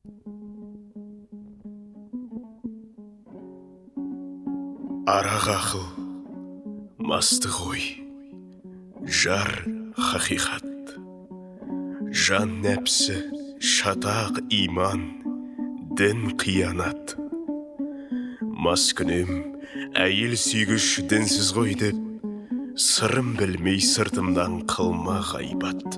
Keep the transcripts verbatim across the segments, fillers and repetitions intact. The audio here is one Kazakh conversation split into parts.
Арақ ақыл, мастық ой, жар хақиқат, жан нәпсі, шатақ иман, дін қиянат. Маскүнем, әйел сүйгіш дінсіз ғой деп, сырым білмей сыртымдан қылма ғайбат.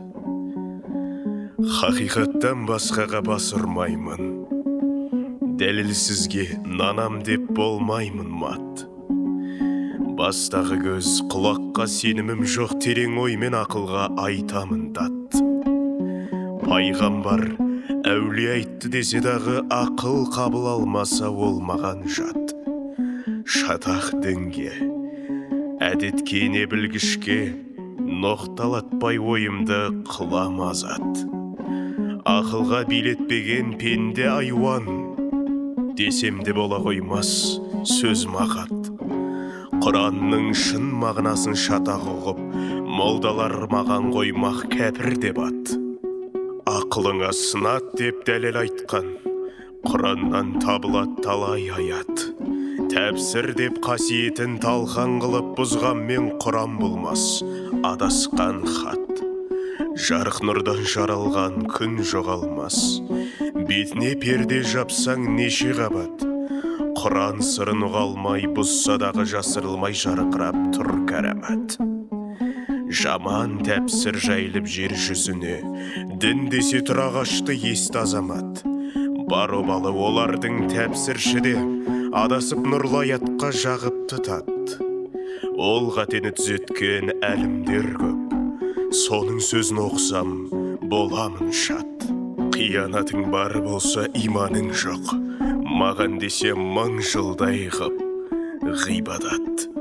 Хақиқаттан басқаға бас ұрмаймын, дәлелсізге нанам деп болмаймын мат. Бастағы көз, құлаққа сенімім жоқ, терең оймен ақылға айтамын дат. Пайғамбар әулие айтты десе дағы, ақыл қабыл алмаса ол маған жат. Шатақ дінге, әдетке не білгішке, ноқталатпай ойымды қылам азат. Ақылға билетпеген пенде айуан, десем де бола қоймас сөз мақат. Құранның шын мағынасын шатақ ұғып, молдалар маған қоймақ кәпір деп ат. Ақылыңа сынат деп дәлел айтқан, Құраннан табылат талай аят. Тәпсір деп қасиетін талқан қылып бұзған мен Құран болмас, адасқан хат. Жарық нұрдан жаралған күн жоғалмас, бетіне перде жапсаң неше қабат. Құран сырын ұғалмай, бұзса дағы жасырылмай жарқырап тұр кәрәмат. Жаман тәпсір жайылып жер жүзіне, дін десе тұра қашты есті азамат. Бар обалы олардың тәпсіршіде, адасып нұрлы аятқа жағып тұтат. Ол қатені түзеткен әлімдер көп, соның сөзін оқсам боламын шат. Қиянатың бар болса иманың жоқ, маған десе мың жылдай ғып ғибадат.